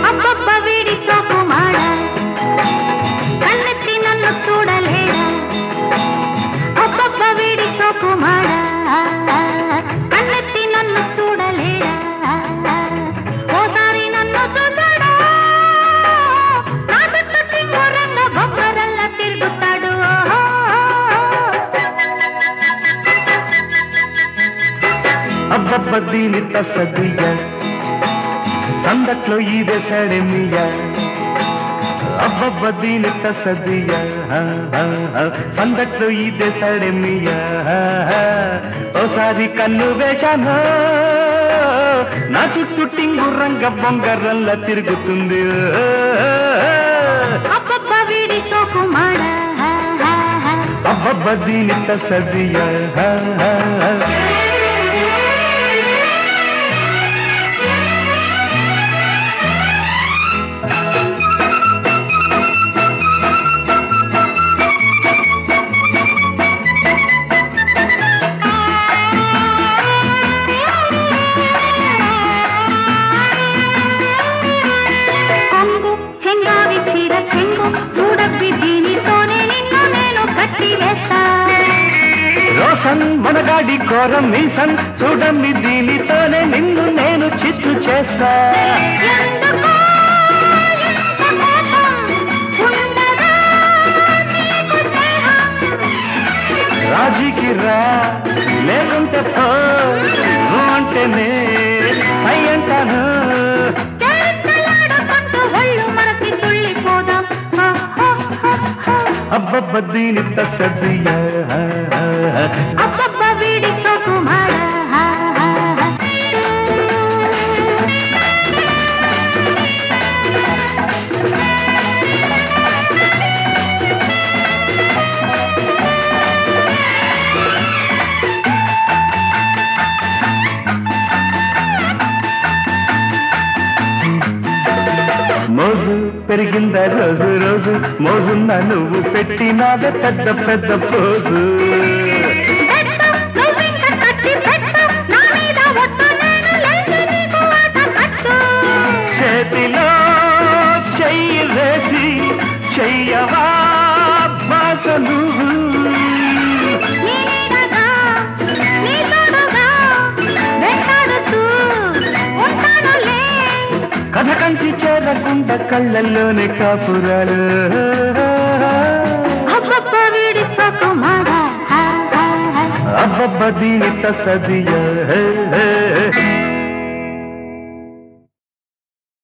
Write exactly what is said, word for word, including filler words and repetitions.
అబ్బబ్బ వీడి సోకు మాడ కన్నెత్తి నన్ను చూడలేడా అబ్బబ్బ వీడి సోకు మాడ కన్నెత్తి నన్ను చూడలేడా ఓసారి నన్ను చూసాడా నా చుట్టూ సింగురంగ బొమ్మరల్ల తిరుగుతాడు అబ్బబ్బ దీని తసదియ సందట్లో ఈదే సడమియ అబ్బబ్బ దీని తసదియ సందట్లో ఈదే సడమియ ఓసారి కన్ను వేశాను నా చుట్టూ టింగురంగ బొంగరల్ల తిరుగుతుంది అబ్బబ్బ వీడి సోకు మాడ అబ్బబ్బ దీని తసదియ రోషన్ మనగాడి కోరం మీసన్ చూడమ్మి దీనితోనే నిన్ను నేను చిత్తు చేస్తా రాజీకి రా లేకుంటే పో అంటేనే అయ్యంటాను అబ్బబ్బ దీని తసదియ అబ్బబ్బ వీడి సోకు మాడ మోజు పెరిగింద రోజు రోజు మోజున్న నువ్వు పెట్టినావే పెద్ద పెద్ద పోజు చేతిలో చెయ్యి వేసి చెయ్యవా బాస నువ్వు కథ కంచి చేరకుండా కళ్ళల్లోనే కాపురాలు అబ్బబ్బ వీడి సోకు మాడ అబ్బబ్బ దీని తసదియ